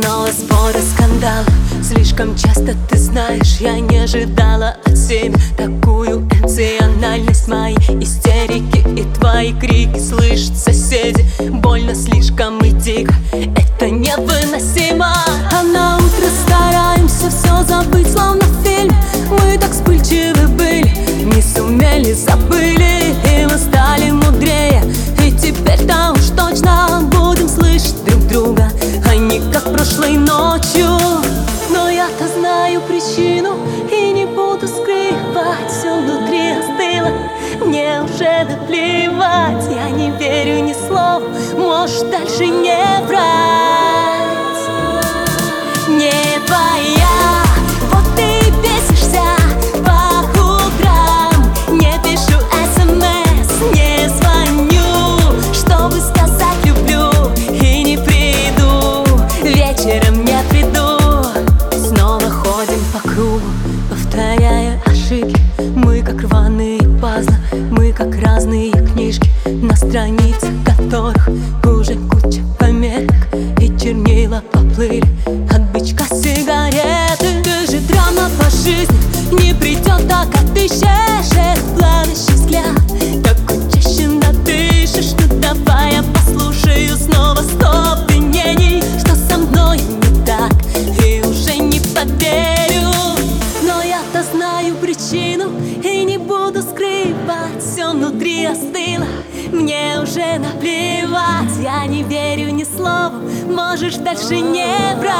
Снова споры, скандалы. Слишком часто, ты знаешь, я не ожидала от себя такую эмоциональность. Мои истерики и твои крики слышат соседи. Больно слишком и дико, это невыносимо. А на утро стараемся все забыть, словно в фильме. Мы так вспыльчивы были, не сумели, забыли. И мы стали мудрее, и теперь-то уж точно будем слышать друг друга, а не как прошлой ночью. Но я-то знаю причину и не буду скрывать. Все внутри остыло, мне уже наплевать. Я не верю ни слова, можешь дальше не врать. Не твоя, вот ты бесишься по утрам. Не пишу СМС, не звоню, чтобы сказать люблю, и не приду, вечером не приду. Снова ходим по кругу, повторяя ошибки. Мы как рваные пазлы, мы как разные книжки, на страницах которых уже куча пометок, и чернила поплыли от бычка сигареты. Ты же драма по жизни, не придет так, отыщешь этот плавящий взгляд. Как учащенно дышишь, ну давай я послушаю снова сто обвинений, что со мной не так, и уже не поверю. Но я-то знаю причину и не буду скрывать. Все внутри остыло, мне уже наплевать. Я не верю ни слова, можешь дальше не брать.